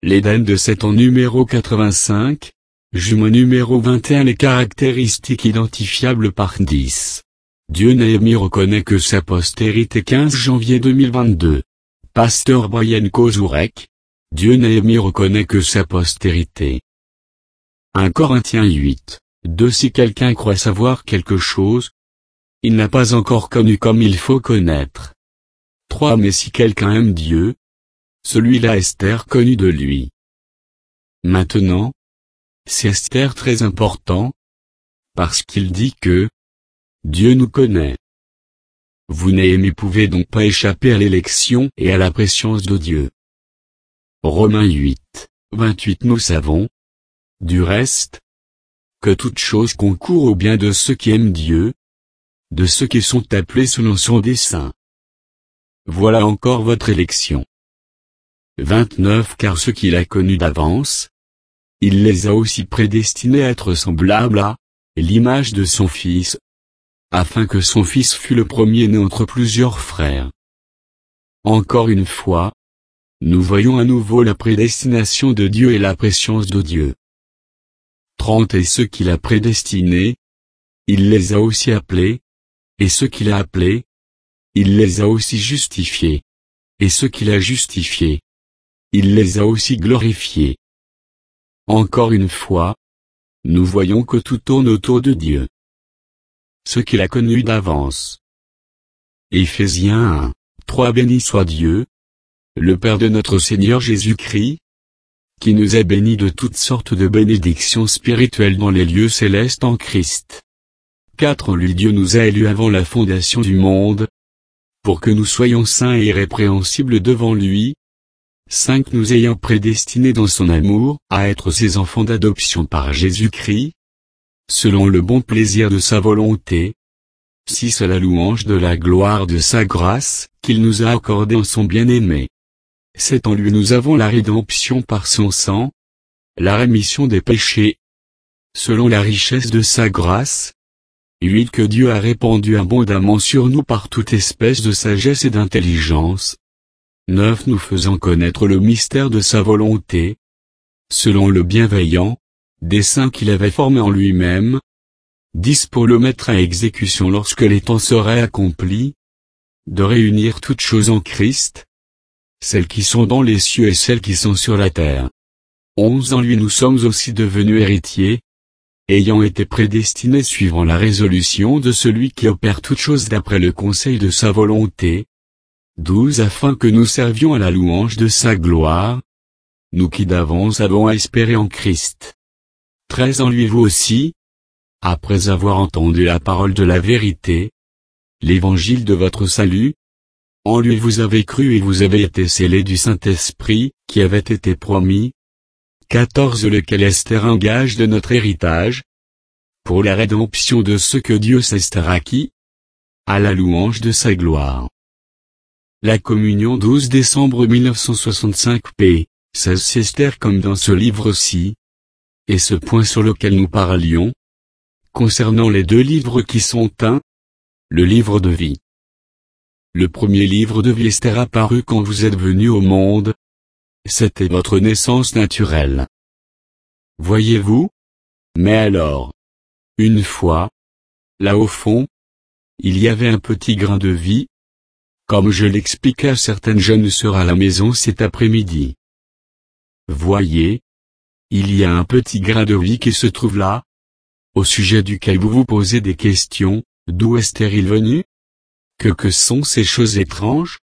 L'Éden de 7 ans numéro 85, jumeau numéro 21. Les caractéristiques identifiables par 10. Dieu. Néhémie reconnaît que sa postérité. 15 janvier 2022. Pasteur Brian Kozurek. Dieu. Néhémie reconnaît que sa postérité. 1 Corinthiens 8. 2. Si quelqu'un croit savoir quelque chose, il n'a pas encore connu comme il faut connaître. 3. Mais si quelqu'un aime Dieu, celui-là Esther connu de lui. Maintenant, c'est Esther très important, parce qu'il dit que Dieu nous connaît. Vous Néhémie pouvez donc pas échapper à l'élection et à la préscience de Dieu. Romains 8, 28. Nous savons, du reste, que toute chose concourt au bien de ceux qui aiment Dieu, de ceux qui sont appelés selon son dessein. Voilà encore votre élection. 29. Car ceux qu'il a connus d'avance, il les a aussi prédestinés à être semblables à l'image de son Fils, afin que son Fils fût le premier-né entre plusieurs frères. Encore une fois, nous voyons à nouveau la prédestination de Dieu et la préscience de Dieu. 30. Et ceux qu'il a prédestinés, il les a aussi appelés, et ceux qu'il a appelés, il les a aussi justifiés, et ceux qu'il a justifiés, il les a aussi glorifiés. Encore une fois, nous voyons que tout tourne autour de Dieu. Ceux qu'il a connus d'avance. Éphésiens 1, 3. Béni soit Dieu, le Père de notre Seigneur Jésus-Christ, qui nous a bénis de toutes sortes de bénédictions spirituelles dans les lieux célestes en Christ. 4. En lui Dieu nous a élus avant la fondation du monde, pour que nous soyons saints et irrépréhensibles devant lui. 5. Nous ayant prédestinés dans son amour à être ses enfants d'adoption par Jésus-Christ, selon le bon plaisir de sa volonté. 6. À la louange de la gloire de sa grâce, qu'il nous a accordée en son bien-aimé. 7. En lui nous avons la rédemption par son sang, la rémission des péchés, selon la richesse de sa grâce. 8. Que Dieu a répandu abondamment sur nous par toute espèce de sagesse et d'intelligence. 9. Nous faisant connaître le mystère de sa volonté, selon le bienveillant dessein qu'il avait formé en lui-même. 10. Pour le mettre à exécution lorsque les temps seraient accomplis, de réunir toutes choses en Christ, celles qui sont dans les cieux et celles qui sont sur la terre. 11. En lui nous sommes aussi devenus héritiers, ayant été prédestinés suivant la résolution de celui qui opère toutes choses d'après le conseil de sa volonté. 12. Afin que nous servions à la louange de sa gloire, nous qui d'avance avons espéré en Christ. 13. En lui vous aussi, après avoir entendu la parole de la vérité, l'évangile de votre salut, en lui vous avez cru et vous avez été scellés du Saint-Esprit, qui avait été promis. 14. Lequel est un gage de notre héritage, pour la rédemption de ceux que Dieu s'est acquis, à la louange de sa gloire. La communion 12 décembre 1965 p. 16 Esther comme dans ce livre-ci. Et ce point sur lequel nous parlions, concernant les deux livres qui sont un, le livre de vie. Le premier livre de vie Esther apparu quand vous êtes venu au monde. C'était votre naissance naturelle. Voyez-vous? Mais alors, une fois, là au fond, il y avait un petit grain de vie, comme je l'expliquais à certaines jeunes sœurs à la maison cet après-midi. Voyez, il y a un petit grain de vie qui se trouve là, au sujet duquel vous vous posez des questions. D'où est-il venu? Que sont ces choses étranges?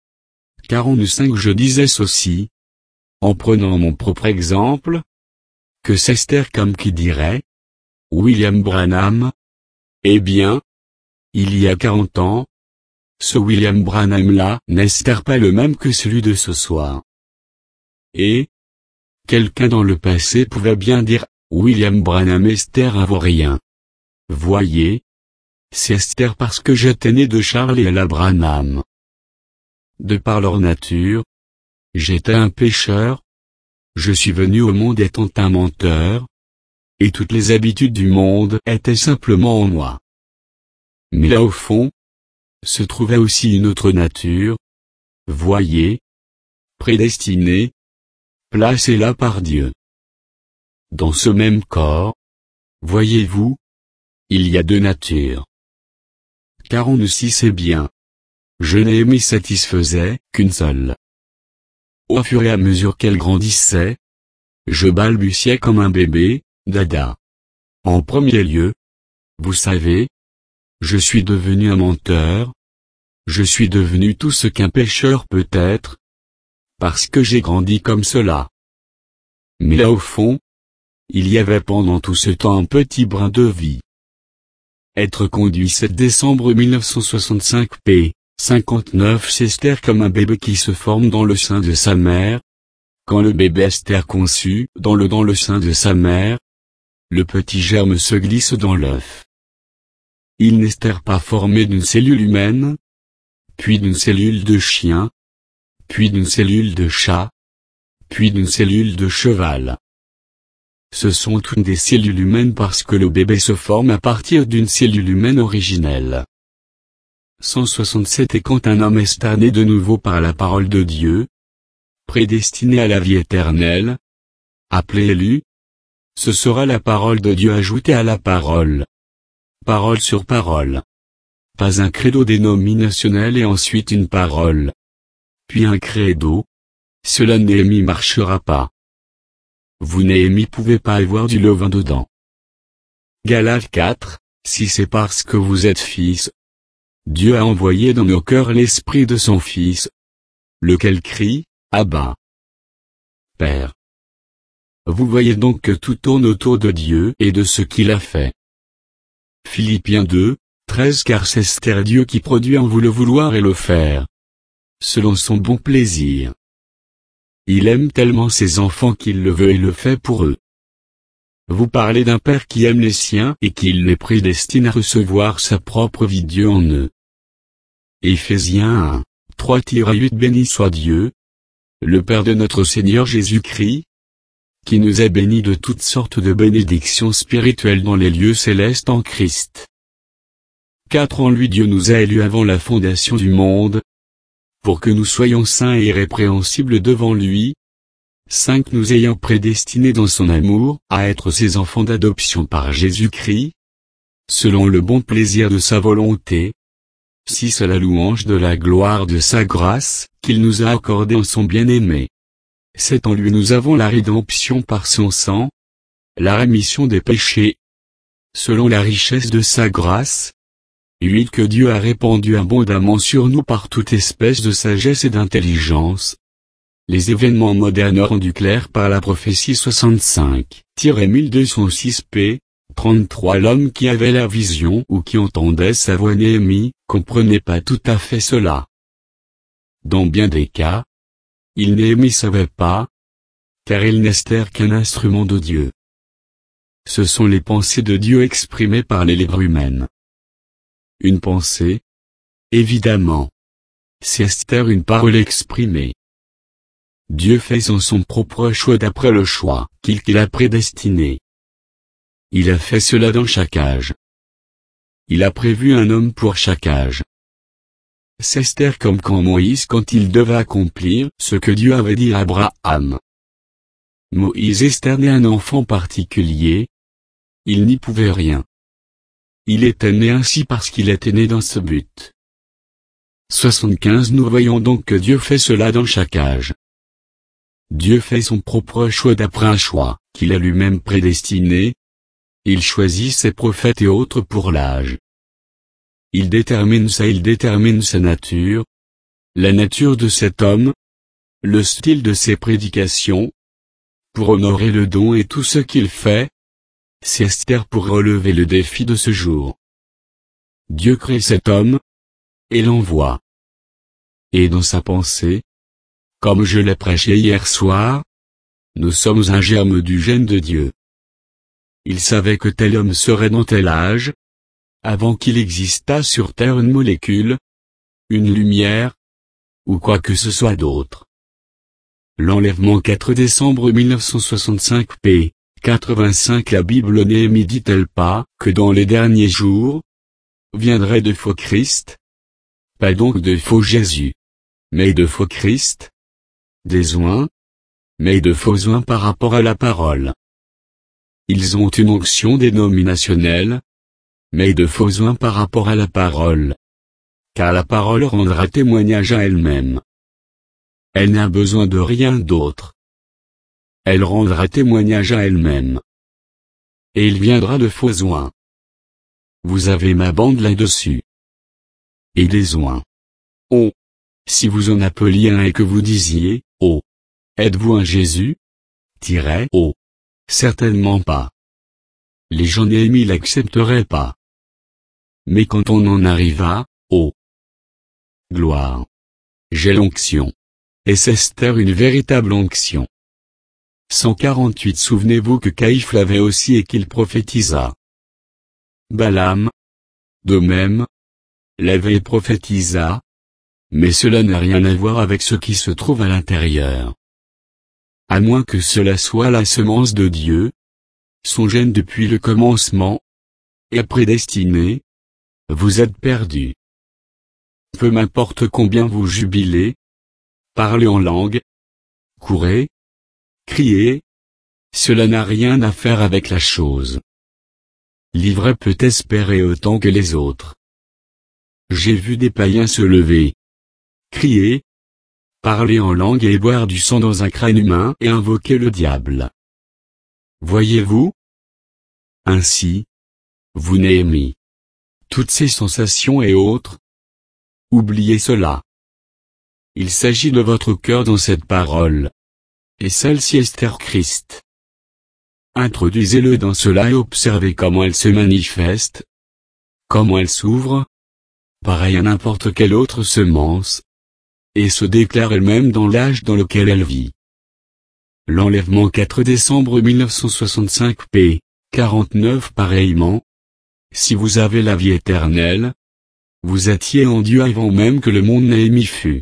45 Je disais ceci, en prenant mon propre exemple, que c'est Esther comme qui dirait, William Branham. Eh bien, il y a 40 ans, ce William Branham-là n'est pas le même que celui de ce soir. Et, quelqu'un dans le passé pouvait bien dire, William Branham Esther avant rien. Voyez, c'est Esther parce que j'étais né de Charles et Ella Branham. De par leur nature, j'étais un pécheur, je suis venu au monde étant un menteur, et toutes les habitudes du monde étaient simplement en moi. Mais là au fond, se trouvait aussi une autre nature, voyez, prédestinée, placé là par Dieu. Dans ce même corps, voyez-vous, il y a deux natures. Car on ne s'y sait bien. Je Néhémie satisfaisait qu'une seule. Au fur et à mesure qu'elle grandissait, je balbutiais comme un bébé, dada. En premier lieu, vous savez, je suis devenu un menteur, je suis devenu tout ce qu'un pécheur peut être, parce que j'ai grandi comme cela. Mais là au fond, il y avait pendant tout ce temps un petit brin de vie. Être conduit 7 décembre 1965 p. 59 Esther comme un bébé qui se forme dans le sein de sa mère. Quand le bébé Esther conçu dans le sein de sa mère, le petit germe se glisse dans l'œuf. Il n'est pas formé d'une cellule humaine, puis d'une cellule de chien, puis d'une cellule de chat, puis d'une cellule de cheval. Ce sont toutes des cellules humaines parce que le bébé se forme à partir d'une cellule humaine originelle. 167 Et quand un homme est né de nouveau par la parole de Dieu, prédestiné à la vie éternelle, appelé élu, ce sera la parole de Dieu ajoutée à la parole. Parole sur parole. Pas un credo dénominationnel et ensuite une parole. Puis un credo. Cela Néhémie marchera pas. Vous Néhémie pouvez pas avoir du levain dedans. Galates 4, si c'est parce que vous êtes fils, Dieu a envoyé dans nos cœurs l'esprit de son Fils, lequel crie, Abba, Père. Vous voyez donc que tout tourne autour de Dieu et de ce qu'il a fait. Philippiens 2, 13 Car c'est Dieu qui produit en vous le vouloir et le faire, selon son bon plaisir. Il aime tellement ses enfants qu'il le veut et le fait pour eux. Vous parlez d'un Père qui aime les siens et qui les prédestine à recevoir sa propre vie Dieu en eux. Éphésiens 1, 3-8 Béni soit Dieu, le Père de notre Seigneur Jésus-Christ, qui nous a bénis de toutes sortes de bénédictions spirituelles dans les lieux célestes en Christ. 4 En lui Dieu nous a élus avant la fondation du monde, pour que nous soyons saints et irrépréhensibles devant lui. 5 Nous ayant prédestinés dans son amour à être ses enfants d'adoption par Jésus-Christ, selon le bon plaisir de sa volonté. 6 À la louange de la gloire de sa grâce, qu'il nous a accordée en son bien-aimé. 7 En lui nous avons la rédemption par son sang, la rémission des péchés, selon la richesse de sa grâce. 8 Que Dieu a répandu abondamment sur nous par toute espèce de sagesse et d'intelligence. Les événements modernes rendus clairs par la prophétie 65-1206 p. 33 L'homme qui avait la vision ou qui entendait sa voix Néhémie, comprenait pas tout à fait cela. Dans bien des cas, Néhémie savait pas, car il n'est qu'un instrument de Dieu. Ce sont les pensées de Dieu exprimées par les lèvres humaines. Une pensée, évidemment. C'est une parole exprimée. Dieu fait son propre choix d'après le choix qu'il a prédestiné. Il a fait cela dans chaque âge. Il a prévu un homme pour chaque âge. C'est comme quand Moïse quand il devait accomplir ce que Dieu avait dit à Abraham. Moïse est né un enfant particulier. Il n'y pouvait rien. Il était né ainsi parce qu'il était né dans ce but. 75 Nous voyons donc que Dieu fait cela dans chaque âge. Dieu fait son propre choix d'après un choix qu'il a lui-même prédestiné. Il choisit ses prophètes et autres pour l'âge. Il détermine sa nature, la nature de cet homme, le style de ses prédications, pour honorer le don et tout ce qu'il fait. C'est pour relever le défi de ce jour. Dieu crée cet homme, et l'envoie. Et dans sa pensée, comme je l'ai prêché hier soir, nous sommes un germe du gène de Dieu. Il savait que tel homme serait dans tel âge, avant qu'il existât sur terre une molécule, une lumière, ou quoi que ce soit d'autre. L'enlèvement 4 décembre 1965 p. 85 La Bible Néhémie dit-elle pas que dans les derniers jours, viendraient de faux Christ? Pas donc de faux Jésus, mais de faux Christ? Des oins? mais de faux oints par rapport à la parole. Ils ont une onction dénominationnelle, mais de faux oints par rapport à la parole. Car la parole rendra témoignage à elle-même. Elle n'a besoin de rien d'autre. Elle rendra témoignage à elle-même. Et il viendra de faux oints. Vous avez ma bande là-dessus. Et des oints. Oh! Si vous en appeliez un et que vous disiez, oh! Êtes-vous un Jésus? Oh! Certainement pas. Les gens Néhémie l'accepteraient pas. Mais quand on en arriva, oh! Gloire! J'ai l'onction. Et c'est Esther une véritable onction. 148 Souvenez-vous que Caïphe l'avait aussi et qu'il prophétisa. Balaam, de même, l'avait et prophétisa, mais cela n'a rien à voir avec ce qui se trouve à l'intérieur. À moins que cela soit la semence de Dieu, son gène depuis le commencement, et prédestiné, vous êtes perdus. Peu m'importe combien vous jubilez, parlez en langue, courez, criez, cela n'a rien à faire avec la chose. L'ivraie peut espérer autant que les autres. J'ai vu des païens se lever, crier, parler en langue et boire du sang dans un crâne humain et invoquer le diable. Voyez-vous? Ainsi, vous Néhémie. Toutes ces sensations et autres, oubliez cela. Il s'agit de votre cœur dans cette parole. Et celle-ci Esther Christ. Introduisez-le dans cela et observez comment elle se manifeste. Comment elle s'ouvre. Pareil à n'importe quelle autre semence. Et se déclare elle-même dans l'âge dans lequel elle vit. L'enlèvement 4 décembre 1965 p. 49 pareillement. Si vous avez la vie éternelle, vous étiez en Dieu avant même que le monde Néhémie fût.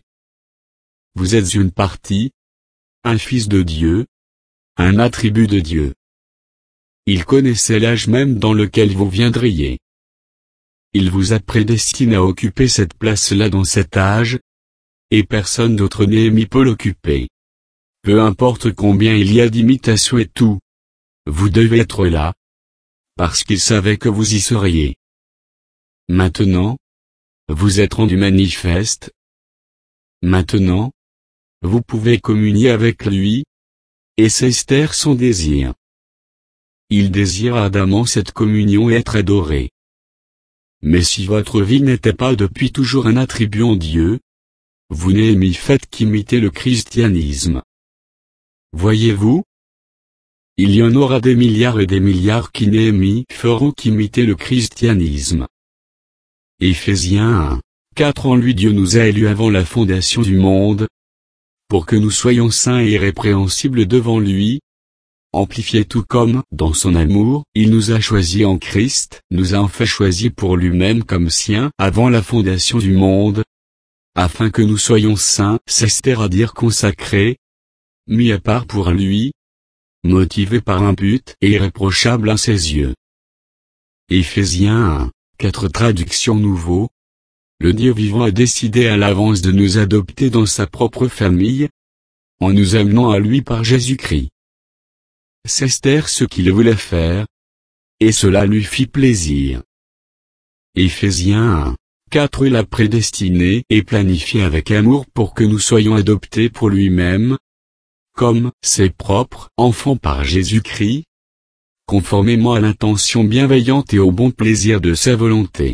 Vous êtes une partie, un fils de Dieu, un attribut de Dieu. Il connaissait l'âge même dans lequel vous viendriez. Il vous a prédestiné à occuper cette place-là dans cet âge, et personne d'autre Néhémie peut l'occuper. Peu importe combien il y a d'imitations et tout. Vous devez être là, parce qu'il savait que vous y seriez. Maintenant, vous êtes rendu manifeste. Maintenant, vous pouvez communier avec lui, et c'est Esther son désir. Il désire ardemment cette communion et être adoré. Mais si votre vie n'était pas depuis toujours un attribut en Dieu, vous Néhémie faites qu'imiter le christianisme. Voyez-vous? Il y en aura des milliards et des milliards qui Néhémie feront qu'imiter le christianisme. Éphésiens 1, 4 En lui Dieu nous a élus avant la fondation du monde, pour que nous soyons saints et irrépréhensibles devant lui. Amplifié tout comme, dans son amour, il nous a choisis en Christ, nous a en fait choisis pour lui-même comme siens avant la fondation du monde, afin que nous soyons saints, c'est-à-dire consacrés, mis à part pour lui, motivés par un but et irréprochables à ses yeux. Éphésiens 1, 4 Traduction nouveau. Le Dieu vivant a décidé à l'avance de nous adopter dans sa propre famille, en nous amenant à lui par Jésus-Christ. C'est Esther ce qu'il voulait faire, et cela lui fit plaisir. Éphésiens 1, 4 Il a prédestiné et planifié avec amour pour que nous soyons adoptés pour lui-même, comme ses propres enfants par Jésus-Christ, conformément à l'intention bienveillante et au bon plaisir de sa volonté.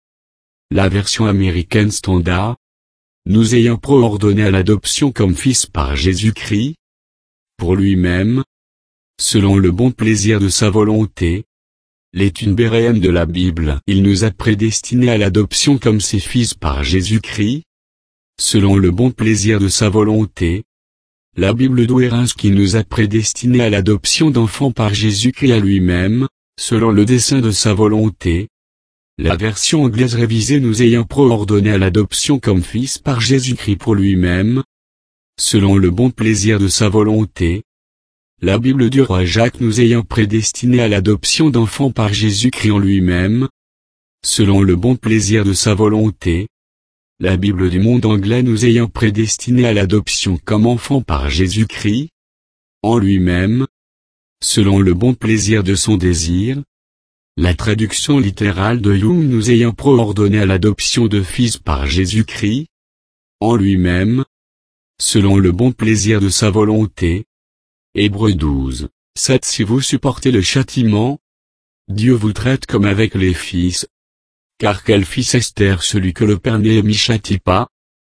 La version américaine standard, nous ayant préordonné à l'adoption comme fils par Jésus-Christ, pour lui-même, selon le bon plaisir de sa volonté. L'étude béréenne de la Bible. Il nous a prédestinés à l'adoption comme ses fils par Jésus-Christ, selon le bon plaisir de sa volonté. La Bible Douairins qui nous a prédestinés à l'adoption d'enfants par Jésus-Christ à lui-même, selon le dessein de sa volonté. La version anglaise révisée nous ayant préordonné à l'adoption comme fils par Jésus-Christ pour lui-même, selon le bon plaisir de sa volonté. La Bible du roi Jacques nous ayant prédestinés à l'adoption d'enfants par Jésus-Christ en lui-même, selon le bon plaisir de sa volonté. La Bible du monde anglais nous ayant prédestinés à l'adoption comme enfants par Jésus-Christ, en lui-même, selon le bon plaisir de son désir. La traduction littérale de Young nous ayant préordonné à l'adoption de fils par Jésus-Christ, en lui-même, selon le bon plaisir de sa volonté. Hébreux 12, 7. Si vous supportez le châtiment, Dieu vous traite comme avec les fils. Car quel fils Esther celui que le père Néhémie châtie pas?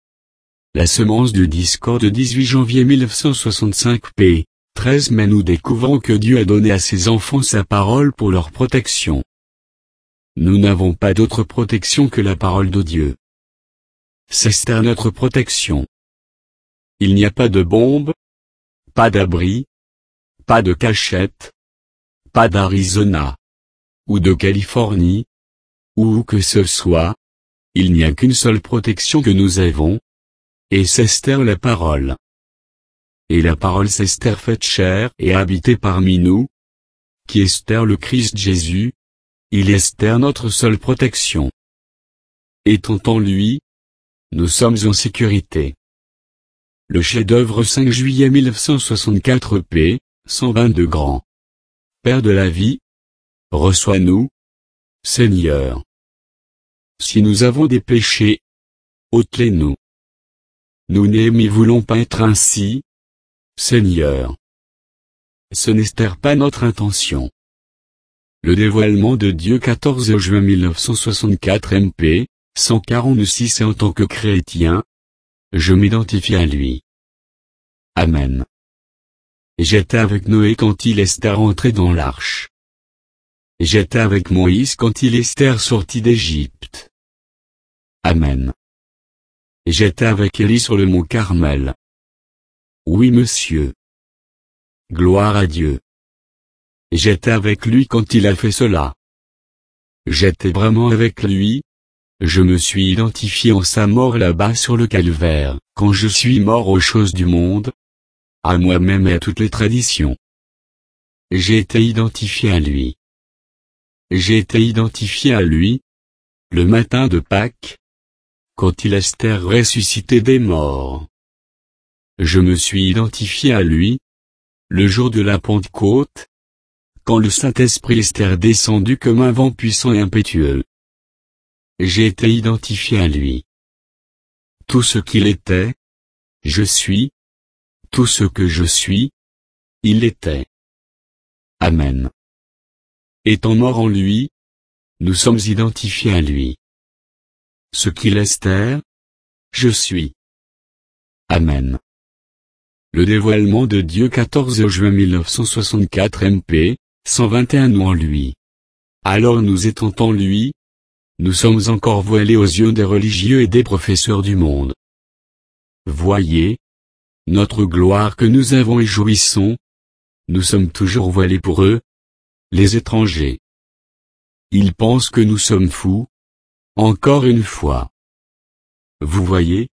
La semence du discours de 18 janvier 1965 p. 13. Mais nous découvrons que Dieu a donné à ses enfants sa parole pour leur protection. Nous n'avons pas d'autre protection que la parole de Dieu. C'est notre protection. Il n'y a pas de bombe, pas d'abri, pas de cachette, pas d'Arizona, ou de Californie, ou où que ce soit, il n'y a qu'une seule protection que nous avons, et c'est la parole. Et la parole c'est faite chair et habitée parmi nous, qui est le Christ Jésus, il est notre seule protection. Étant en lui, nous sommes en sécurité. Le chef-d'œuvre 5 juillet 1964 p. 122 grand. Père de la vie, reçois-nous, Seigneur. Si nous avons des péchés, ôte-les-nous. Nous Néhémie voulons pas être ainsi, Seigneur. Ce n'est pas notre intention. Le dévoilement de Dieu 14 juin 1964 MP, 146. Et en tant que chrétien, je m'identifie à lui. Amen. J'étais avec Noé quand il est rentré dans l'arche. J'étais avec Moïse quand il est sorti d'Égypte. Amen. J'étais avec Élie sur le mont Carmel. Oui monsieur. Gloire à Dieu. J'étais avec lui quand il a fait cela. J'étais vraiment avec lui. Je me suis identifié en sa mort là-bas sur le calvaire, quand je suis mort aux choses du monde, à moi-même et à toutes les traditions. J'ai été identifié à lui. J'ai été identifié à lui, le matin de Pâques, quand il est ressuscité des morts. Je me suis identifié à lui, le jour de la Pentecôte, quand le Saint-Esprit est descendu comme un vent puissant et impétueux. J'ai été identifié à lui. Tout ce qu'il était, je suis. Tout ce que je suis, il était. Amen. Étant mort en lui, nous sommes identifiés à lui. Ce qu'il est, je suis. Amen. Le dévoilement de Dieu 14 juin 1964 MP, 121. Nous en lui. Alors nous étant en lui, nous sommes encore voilés aux yeux des religieux et des professeurs du monde. Voyez, notre gloire que nous avons et jouissons, nous sommes toujours voilés pour eux, les étrangers. Ils pensent que nous sommes fous. Encore une fois. Vous voyez,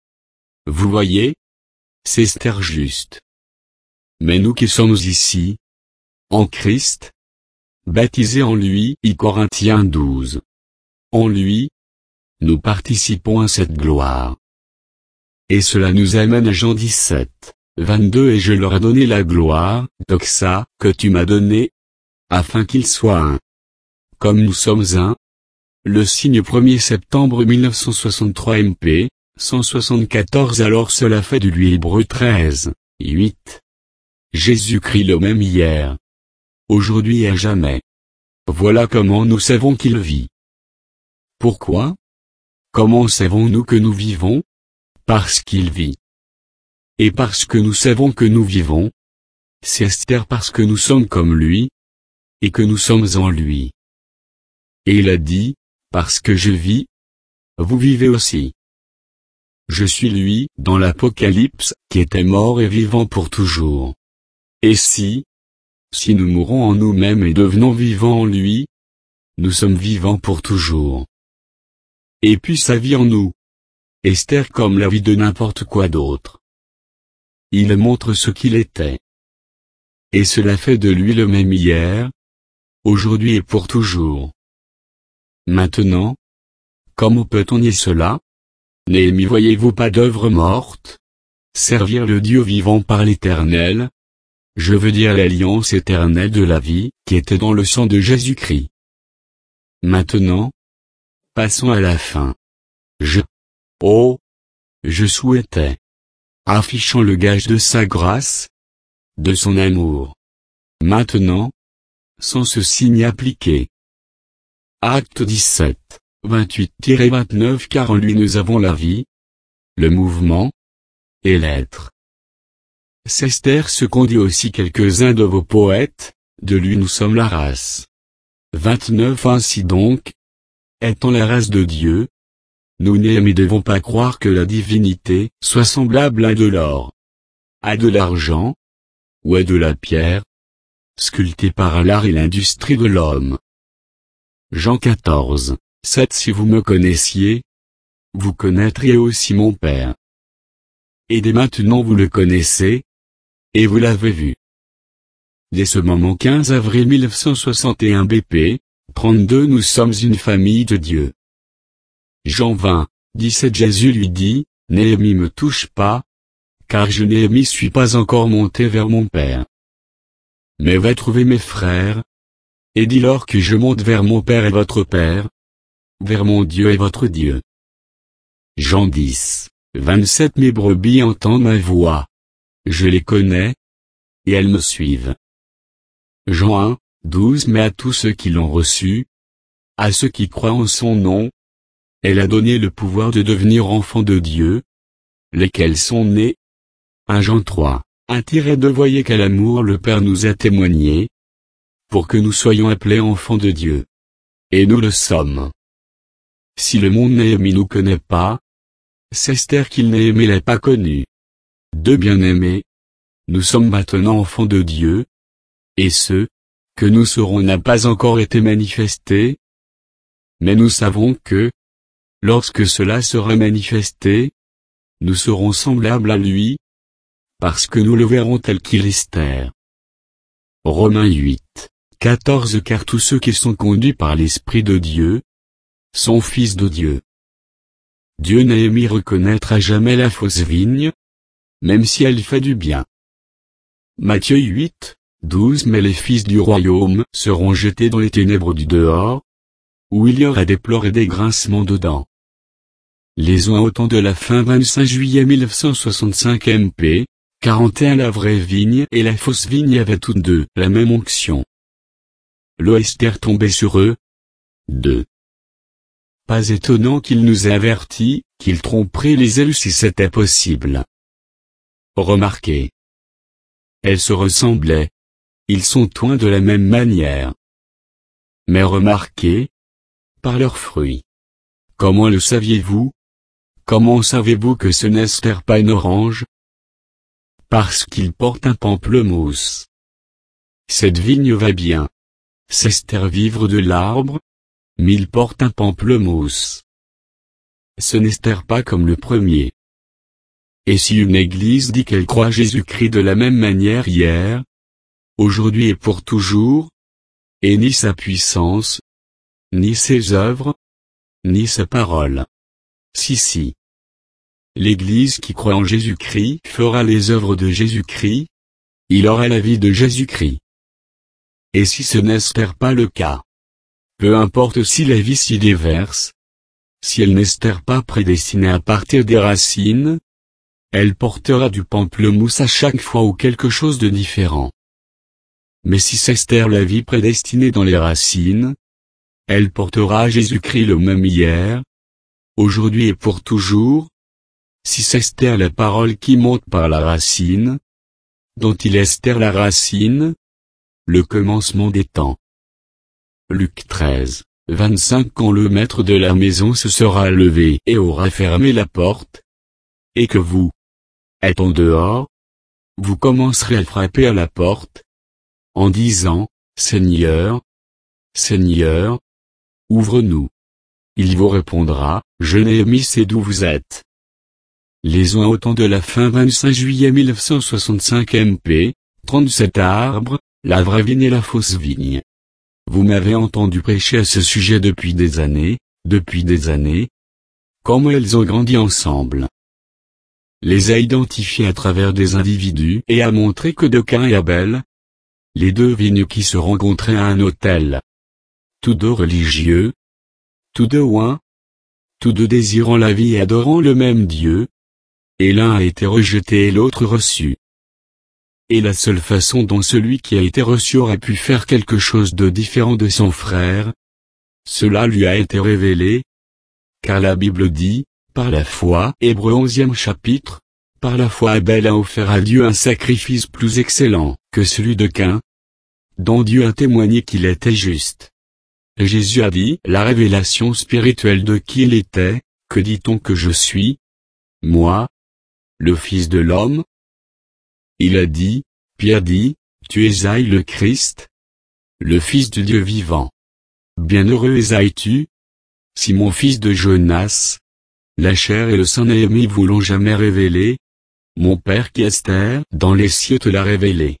c'est juste. Mais nous qui sommes ici, en Christ, baptisés en lui, Corinthiens 12. En lui, nous participons à cette gloire. Et cela nous amène à Jean 17, 22. Et je leur ai donné la gloire, doxa, que tu m'as donnée, afin qu'ils soient un. Comme nous sommes un. Le signe 1er septembre 1963 MP, 174. Alors cela fait de lui Hébreux 13, 8. Jésus-Christ le même hier, aujourd'hui et à jamais. Voilà comment nous savons qu'il vit. Pourquoi? Comment savons-nous que nous vivons? Parce qu'il vit. Et parce que nous savons que nous vivons, c'est parce que nous sommes comme lui, et que nous sommes en lui. Et il a dit, parce que je vis, vous vivez aussi. Je suis lui, dans l'Apocalypse, qui était mort et vivant pour toujours. Et si nous mourons en nous-mêmes et devenons vivants en lui, nous sommes vivants pour toujours. Et puis sa vie en nous. Esther comme la vie de n'importe quoi d'autre. Il montre ce qu'il était. Et cela fait de lui le même hier, aujourd'hui et pour toujours. Maintenant, comment peut-on nier cela? Néhémie, voyez-vous pas d'œuvre morte? Servir le Dieu vivant par l'Éternel? je veux dire l'alliance éternelle de la vie qui était dans le sang de Jésus-Christ. Maintenant, passons à la fin. Je souhaitais, affichant le gage de sa grâce, de son amour. Maintenant, sans ce signe appliqué. Acte 17, 28-29 car en lui nous avons la vie, le mouvement, et l'être. Sester ce qu'ont dit aussi quelques-uns de vos poètes, de lui nous sommes la race. 29 Ainsi donc, étant la race de Dieu, nous ne devons pas croire que la divinité soit semblable à de l'or, à de l'argent, ou à de la pierre, sculptée par l'art et l'industrie de l'homme. Jean 14, 7 Si vous me connaissiez, vous connaîtriez aussi mon Père. Et dès maintenant vous le connaissez, et vous l'avez vu. Dès ce moment 15 avril 1961 BP, 32 Nous sommes une famille de Dieu. Jean 20, 17 Jésus lui dit, Néhémie me touche pas, car je Néhémie suis pas encore monté vers mon Père. Mais va trouver mes frères, et dis-leur que je monte vers mon Père et votre Père, vers mon Dieu et votre Dieu. Jean 10, 27 Mes brebis entendent ma voix. Je les connais, et elles me suivent. Jean 1, 12 Mais à tous ceux qui l'ont reçu, à ceux qui croient en son nom, elle a donné le pouvoir de devenir enfants de Dieu, lesquels sont nés. 1 Jean 3, 1-2 Voyez quel amour le Père nous a témoigné, pour que nous soyons appelés enfants de Dieu. Et nous le sommes. Si le monde Néhémie nous connaît pas, c'est Esther qu'il Néhémie l'a pas connu. 2 Bien-aimés, nous sommes maintenant enfants de Dieu, et ce, que nous serons n'a pas encore été manifesté, mais nous savons que, lorsque cela sera manifesté, nous serons semblables à lui, parce que nous le verrons tel qu'il est. Esther. Romains 8, 14 Car tous ceux qui sont conduits par l'Esprit de Dieu, sont fils de Dieu. Dieu Néhémie reconnaîtra jamais la fausse vigne, même si elle fait du bien. Matthieu 8, 12 Mais les fils du royaume seront jetés dans les ténèbres du dehors, où il y aura des pleurs et des grincements de dents. Liaison au temps de la fin 25 juillet 1965 MP, 41 La vraie vigne et la fausse vigne avaient toutes deux la même onction. L'eau Esther tombait sur eux. 2. Pas étonnant qu'il nous ait avertis, qu'il tromperait les élus si c'était possible. Remarquez. Elles se ressemblaient. Ils sont toints de la même manière. Mais remarquez, par leurs fruits. Comment le saviez-vous? Comment savez-vous que ce n'est Esther pas une orange? Parce qu'il porte un pamplemousse. Cette vigne va bien. C'est Esther vivre de l'arbre, mais il porte un pamplemousse. Ce n'est Esther pas comme le premier. Et si une église dit qu'elle croit Jésus-Christ de la même manière hier, aujourd'hui et pour toujours, et ni sa puissance, ni ses œuvres, ni sa parole. Si. L'église qui croit en Jésus-Christ fera les œuvres de Jésus-Christ, il aura la vie de Jésus-Christ. Et si ce n'est pas le cas, peu importe si la vie s'y déverse, si elle n'est pas prédestinée à partir des racines, elle portera du pamplemousse à chaque fois ou quelque chose de différent. Mais si c'est la vie prédestinée dans les racines, elle portera Jésus-Christ le même hier, aujourd'hui et pour toujours. Si c'est la parole qui monte par la racine, dont il est la racine, le commencement des temps. Luc 13, 25 Quand le maître de la maison se sera levé et aura fermé la porte, et que vous, étant dehors, vous commencerez à frapper à la porte, en disant, Seigneur, Seigneur, ouvre-nous. Il vous répondra, je Néhémie sais d'où vous êtes. Liaison au temps de la fin 25 juillet 1965 MP, 37 Arbres, la vraie vigne et la fausse vigne. Vous m'avez entendu prêcher à ce sujet depuis des années, comment elles ont grandi ensemble. les a identifiés à travers des individus et a montré que de Caïn et Abel, les deux vignes qui se rencontraient à un autel, tous deux religieux, tous deux oints, tous deux désirant la vie et adorant le même Dieu, et l'un a été rejeté et l'autre reçu. Et la seule façon dont celui qui a été reçu aurait pu faire quelque chose de différent de son frère, cela lui a été révélé, car la Bible dit, par la foi, Hébreux 11e chapitre, par la foi Abel a offert à Dieu un sacrifice plus excellent que celui de Caïn, dont Dieu a témoigné qu'il était juste. Jésus a dit la révélation spirituelle de qui il était, que dit-on que je suis? Moi, le Fils de l'homme? Il a dit, Pierre dit, tu es Isaïe le Christ, le Fils de Dieu vivant. Bienheureux Isaïe-tu, Simon fils de Jonas, la chair et le sang Néhémie vous l'ont jamais révélé, mon Père qui est dans les cieux te l'a révélé.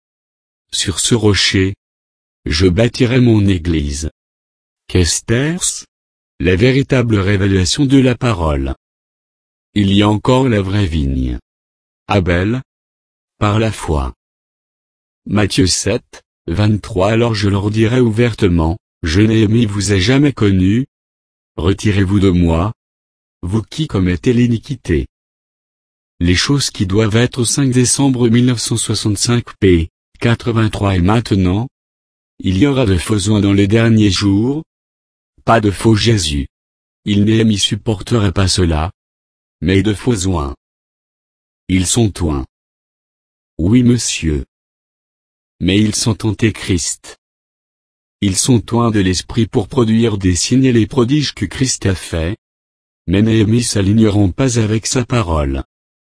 Sur ce rocher, je bâtirai mon église. Qu'est-ce? La véritable révélation de la parole. Il y a encore la vraie vigne. Abel, par la foi. Matthieu 7, 23 Alors je leur dirai ouvertement, je Néhémie vous ai jamais connu. Retirez-vous de moi, vous qui commettez l'iniquité. Les choses qui doivent être au 5 décembre 1965 p. 83 Et maintenant, il y aura de faux oints dans les derniers jours. Pas de faux Jésus. Il Néhémie supporterait pas cela. Mais de faux oints. Ils sont oints. Oui monsieur. Mais ils sont antéchrist. Ils sont oints de l'esprit pour produire des signes et les prodiges que Christ a fait. Mais Néhémie s'aligneront pas avec sa parole.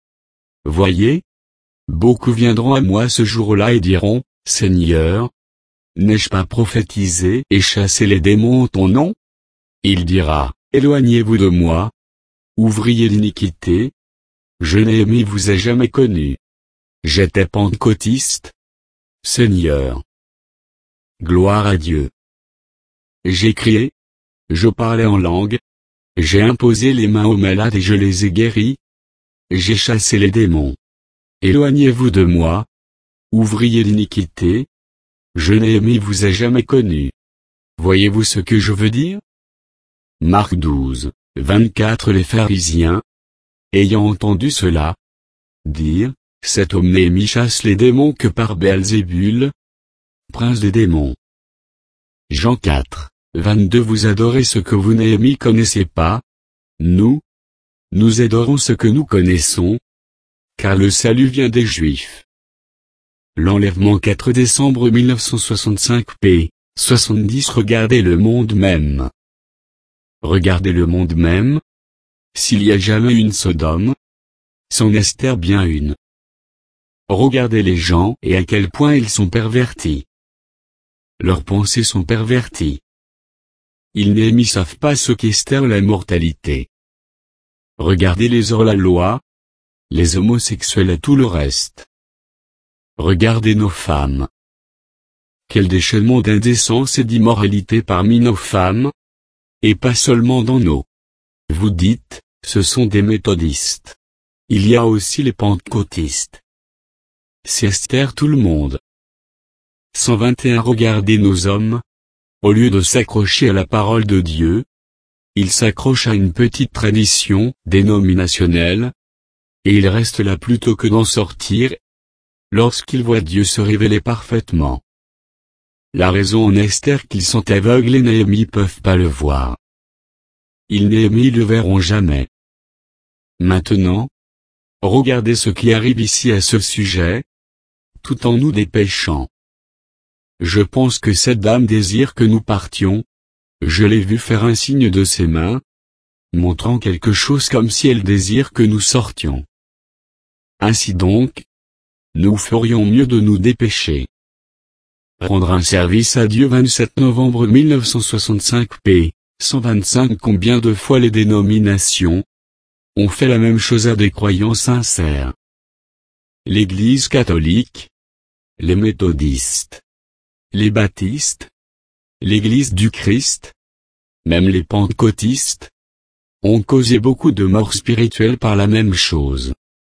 Voyez, beaucoup viendront à moi ce jour-là et diront, Seigneur, n'ai-je pas prophétisé et chassé les démons en ton nom? Il dira, éloignez-vous de moi, ouvriers d'iniquité. Je Néhémie vous ai jamais connu. J'étais pentecôtiste. Seigneur. Gloire à Dieu. J'ai crié. Je parlais en langue. J'ai imposé les mains aux malades et je les ai guéris. J'ai chassé les démons. Éloignez-vous de moi, ouvriers d'iniquité. Je Néhémie vous ai jamais connu. Voyez-vous ce que je veux dire? Marc 12, 24 Les pharisiens, ayant entendu cela, dirent, cet homme Néhémie chasse les démons que par Béelzébul, prince des démons. Jean 4, 22 Vous adorez ce que vous Néhémie connaissez pas, nous adorons ce que nous connaissons, car le salut vient des Juifs. L'enlèvement 4 décembre 1965 p. 70 Regardez le monde même. Regardez le monde même. S'il y a jamais une Sodome, c'en est bien une. Regardez les gens et à quel point ils sont pervertis. Leurs pensées sont perverties. Ils Néhémie savent pas ce qu'est la mortalité. Regardez les hors-la-loi, les homosexuels et tout le reste. Regardez nos femmes. Quel déchaînement d'indécence et d'immoralité parmi nos femmes, et pas seulement dans nos. Vous dites, ce sont des méthodistes. Il y a aussi les pentecôtistes. C'est tout le monde. 121 Regardez nos hommes. Au lieu de s'accrocher à la parole de Dieu, ils s'accrochent à une petite tradition dénominationnelle, et ils restent là plutôt que d'en sortir, lorsqu'ils voient Dieu se révéler parfaitement. La raison en est qu'ils sont aveugles et Néhémie peuvent pas le voir. Ils Néhémie le verront jamais. Maintenant, regardez ce qui arrive ici à ce sujet, tout en nous dépêchant. Je pense que cette dame désire que nous partions, je l'ai vue faire un signe de ses mains, montrant quelque chose comme si elle désire que nous sortions. Ainsi donc, nous ferions mieux de nous dépêcher. Rendre un service à Dieu 27 novembre 1965 p. 125 Combien de fois les dénominations ont fait la même chose à des croyants sincères? L'Église catholique, les méthodistes, les baptistes, l'Église du Christ, même les pentecôtistes, ont causé beaucoup de morts spirituelles par la même chose.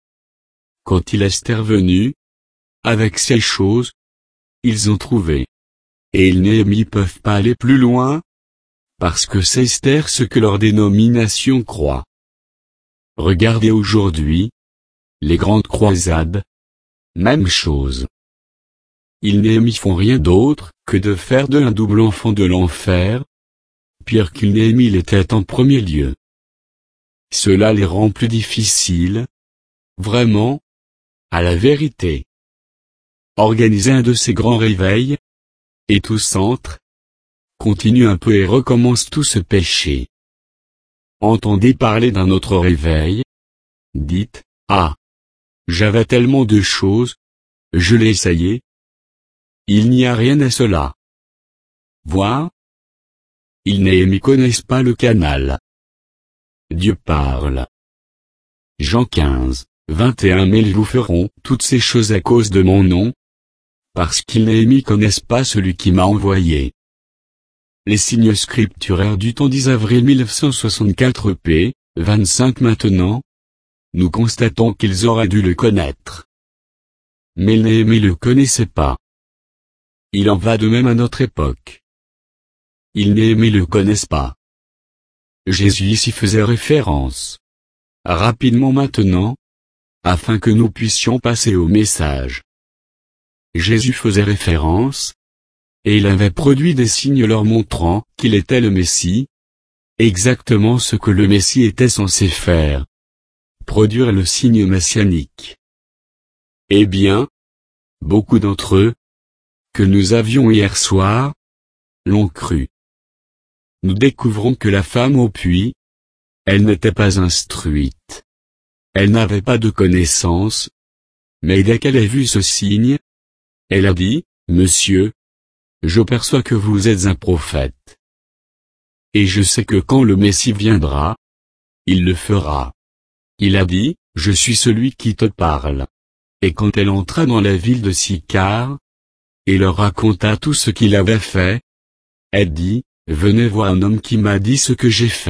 Quand il est revenu, avec ces choses, ils ont trouvé. Et ils Néhémie peuvent pas aller plus loin, parce que c'est Esther ce que leur dénomination croit. Regardez aujourd'hui, les grandes croisades, même chose. Ils Néhémie font rien d'autre que de faire d'eux un double enfant de l'enfer, pire qu'il Néhémie l'était en premier lieu. Cela les rend plus difficiles, vraiment, à la vérité. Organisez un de ces grands réveils, et tous entrent, continuent un peu et recommencent tout ce péché. Entendez parler d'un autre réveil, dites, ah, j'avais tellement de choses, je l'ai essayé. Il n'y a rien à cela. Voir. Ils Néhémie connaissent pas le canal. Dieu parle. Jean 15, 21. Mais ils vous feront toutes ces choses à cause de mon nom, parce qu'ils Néhémie connaissent pas celui qui m'a envoyé. Les signes scripturaires du temps 10 avril 1964 p. 25. Maintenant, nous constatons qu'ils auraient dû le connaître. Mais Néhémie le connaissait pas. Il en va de même à notre époque. Ils Néhémie le connaissent pas. Jésus ici faisait référence. Rapidement maintenant, afin que nous puissions passer au message. Jésus faisait référence, et il avait produit des signes leur montrant qu'il était le Messie, exactement ce que le Messie était censé faire. Produire le signe messianique. Eh bien, beaucoup d'entre eux, que nous avions hier soir, l'ont cru. Nous découvrons que la femme au puits, elle n'était pas instruite. Elle n'avait pas de connaissance. Mais dès qu'elle a vu ce signe, elle a dit, « Monsieur, je perçois que vous êtes un prophète. Et je sais que quand le Messie viendra, il le fera. » Il a dit, « Je suis celui qui te parle. » Et quand elle entra dans la ville de Sychar, et leur raconta tout ce qu'il avait fait, elle dit, « Venez voir un homme qui m'a dit ce que j'ai fait. »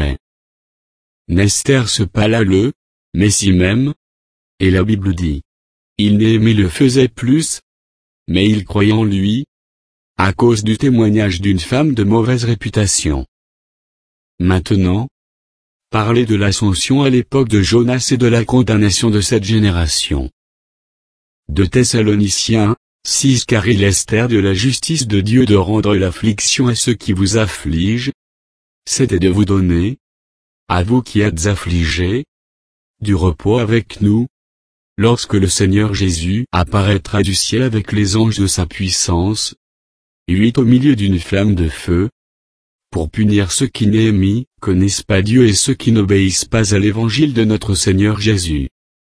Esther se pala le Messie même, et la Bible dit, « Il Néhémie le faisait plus, mais il croyait en lui, à cause du témoignage d'une femme de mauvaise réputation. » Maintenant, parlez de l'ascension à l'époque de Jonas et de la condamnation de cette génération. De Thessaloniciens 6. Car il est de la justice de Dieu de rendre l'affliction à ceux qui vous affligent, c'est et de vous donner, à vous qui êtes affligés, du repos avec nous, lorsque le Seigneur Jésus apparaîtra du ciel avec les anges de sa puissance, 8. Au milieu d'une flamme de feu, pour punir ceux qui Néhémie connaissent pas Dieu et ceux qui n'obéissent pas à l'évangile de notre Seigneur Jésus.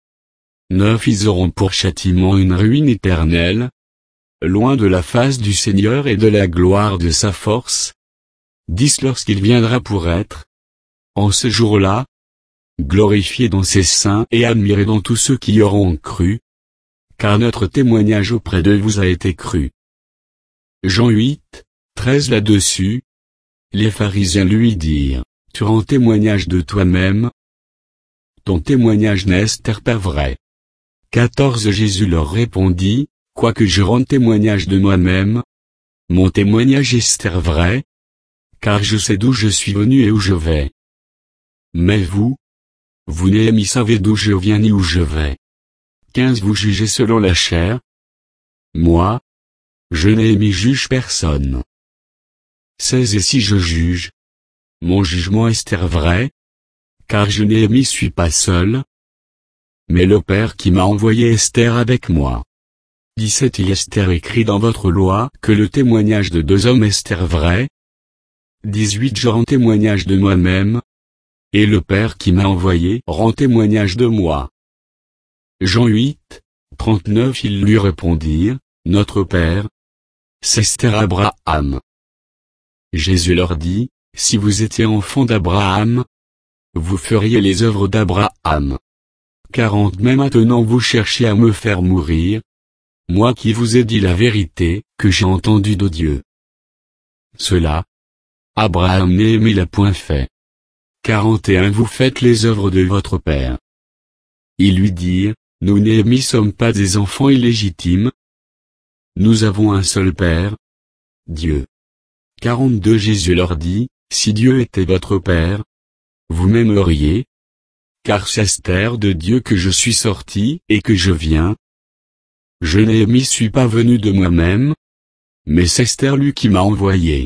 9. Ils auront pour châtiment une ruine éternelle, loin de la face du Seigneur et de la gloire de sa force. 10. Lorsqu'il viendra pour être, en ce jour-là, glorifié dans ses saints et admiré dans tous ceux qui y auront cru, car notre témoignage auprès d'eux vous a été cru. Jean 8, 13. Là-dessus, les pharisiens lui dirent, « Tu rends témoignage de toi-même. Ton témoignage n'est pas vrai. » 14. Jésus leur répondit, « Quoique je rende témoignage de moi-même, mon témoignage est vrai, car je sais d'où je suis venu et où je vais. Mais vous Néhémie savez d'où je viens ni où je vais. 15. Vous jugez selon la chair. Moi, je Néhémie juge personne. 16. Et si je juge, mon jugement est vrai, car je Néhémie suis pas seul, mais le Père qui m'a envoyé Esther avec moi. 17. Il Esther écrit dans votre loi que le témoignage de deux hommes est vrai. 18. Je rends témoignage de moi-même, et le Père qui m'a envoyé rend témoignage de moi. Jean 8, 39. Ils lui répondirent, notre Père, c'est Esther Abraham. Jésus leur dit, si vous étiez enfants d'Abraham, vous feriez les œuvres d'Abraham. 40. Mais maintenant vous cherchez à me faire mourir, moi qui vous ai dit la vérité, que j'ai entendue de Dieu. Cela, Abraham Néhémie l'a point fait. 41. Vous faites les œuvres de votre père. Ils lui dirent, Nous Néhémie sommes pas des enfants illégitimes. Nous avons un seul Père, Dieu. 42 Jésus leur dit, si Dieu était votre Père, vous m'aimeriez, car c'est terre de Dieu que je suis sorti et que je viens. Je Néhémie suis pas venu de moi-même, mais c'est lui qui m'a envoyé.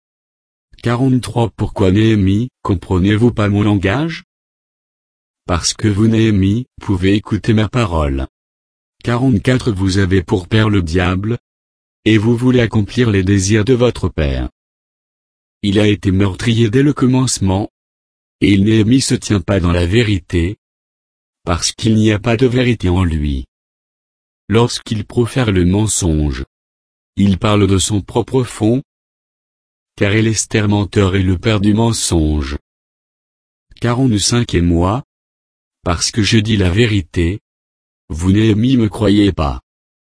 43 Pourquoi Néhémie, comprenez-vous pas mon langage? Parce que vous Néhémie, pouvez écouter ma parole. 44 Vous avez pour père le diable, et vous voulez accomplir les désirs de votre père. Il a été meurtrier dès le commencement, et Néhémie se tient pas dans la vérité, parce qu'il n'y a pas de vérité en lui. Lorsqu'il profère le mensonge, il parle de son propre fond, car il est menteur et le père du mensonge. 45 Et moi, parce que je dis la vérité, vous Néhémie me croyez pas.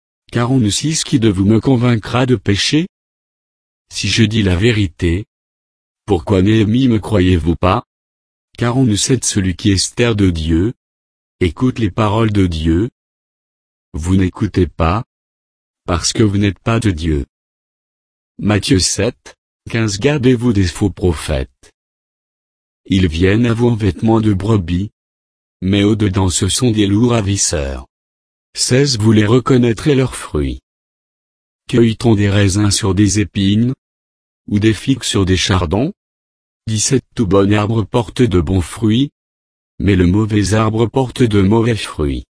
46 Qui de vous me convaincra de péché? Si je dis la vérité, pourquoi Néhémie me croyez-vous pas? 47 Celui qui est terre de Dieu, écoute les paroles de Dieu. Vous n'écoutez pas, parce que vous n'êtes pas de Dieu. Matthieu 7, 15 Gardez-vous des faux prophètes. Ils viennent à vous en vêtements de brebis, mais au-dedans ce sont des loups ravisseurs. 16 Vous les reconnaîtrez leurs fruits. Cueille-t-on des raisins sur des épines, ou des figues sur des chardons? 17 Tout bon arbre porte de bons fruits, mais le mauvais arbre porte de mauvais fruits.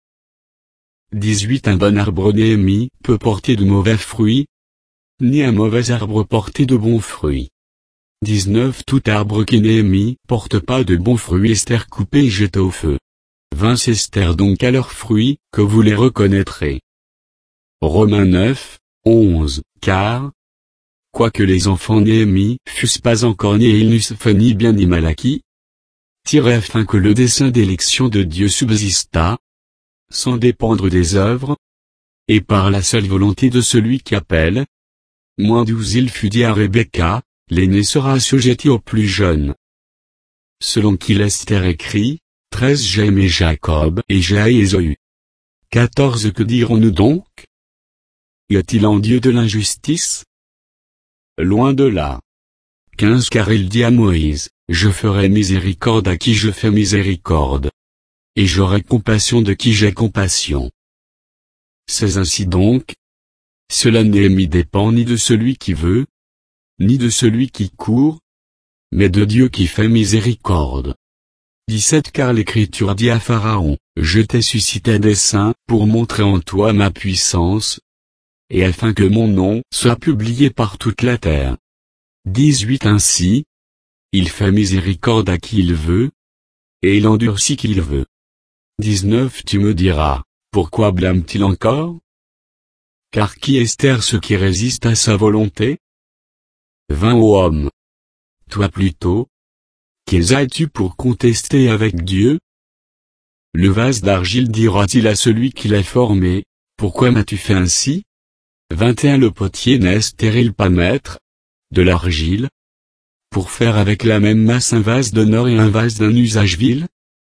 18 Un bon arbre Néhémie peut porter de mauvais fruits, ni un mauvais arbre porter de bons fruits. 19 Tout arbre qui Néhémie porte pas de bons fruits est coupé et jeté au feu. 20 C'est donc à leurs fruits que vous les reconnaîtrez. Romains 9, 11 Car, quoique les enfants Néhémie fussent pas encore nés et ils n'eussent fait ni bien ni mal acquis, afin que le dessein d'élection de Dieu subsistât, sans dépendre des œuvres, et par la seule volonté de celui qui appelle. Moins 12 Il fut dit à Rebecca, l'aîné sera assujetti au plus jeune. Selon qu'il Esther écrit, 13 J'ai aimé Jacob et j'ai haï Ésaü. 14 Que dirons-nous donc? Y a-t-il en Dieu de l'injustice? Loin de là. 15 Car il dit à Moïse, je ferai miséricorde à qui je fais miséricorde. Et j'aurai compassion de qui j'ai compassion. C'est ainsi donc. Cela Néhémie dépend ni de celui qui veut, ni de celui qui court, mais de Dieu qui fait miséricorde. 17 Car l'Écriture dit à Pharaon, je t'ai suscité des saints pour montrer en toi ma puissance, et afin que mon nom soit publié par toute la terre. 18 Ainsi, il fait miséricorde à qui il veut, et il endurcit qui il veut. 19 Tu me diras, pourquoi blâme-t-il encore? Car qui est ce qui résiste à sa volonté? 20 Ô homme, toi plutôt, quels as-tu pour contester avec Dieu? Le vase d'argile dira-t-il à celui qui l'a formé, pourquoi m'as-tu fait ainsi? 21 Le potier n'est-il pas maître de l'argile, pour faire avec la même masse un vase d'honneur et un vase d'un usage vil?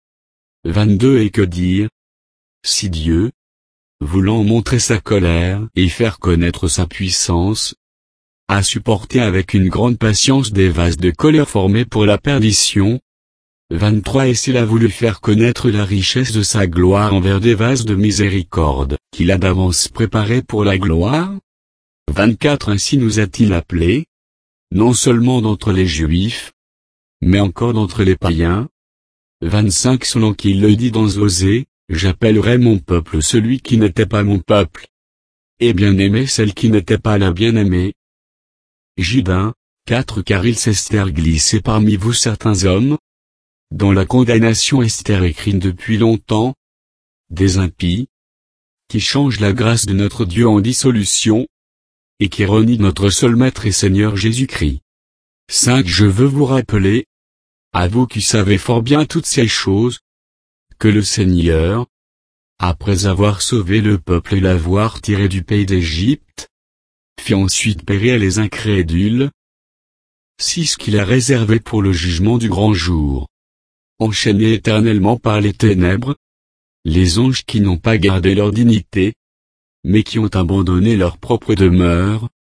22 Et que dire? Si Dieu, voulant montrer sa colère et faire connaître sa puissance, a supporté avec une grande patience des vases de colère formés pour la perdition. 23 Et s'il a voulu faire connaître la richesse de sa gloire envers des vases de miséricorde, qu'il a d'avance préparés pour la gloire? 24 Ainsi nous a-t-il appelés, non seulement d'entre les Juifs, mais encore d'entre les païens. 25 Selon qu'il le dit dans Osée, j'appellerai mon peuple celui qui n'était pas mon peuple, et bien-aimé celle qui n'était pas la bien-aimée. Jude 4 Car il s'est glissé parmi vous certains hommes, dont la condamnation est écrite depuis longtemps, des impies, qui changent la grâce de notre Dieu en dissolution, et qui renient notre seul Maître et Seigneur Jésus-Christ. 5 Je veux vous rappeler, à vous qui savez fort bien toutes ces choses, que le Seigneur, après avoir sauvé le peuple et l'avoir tiré du pays d'Égypte, fit ensuite périr les incrédules. 6 Qu'il a réservé pour le jugement du grand jour, enchaîné éternellement par les ténèbres, Les anges qui n'ont pas gardé leur dignité, mais qui ont abandonné leur propre demeure,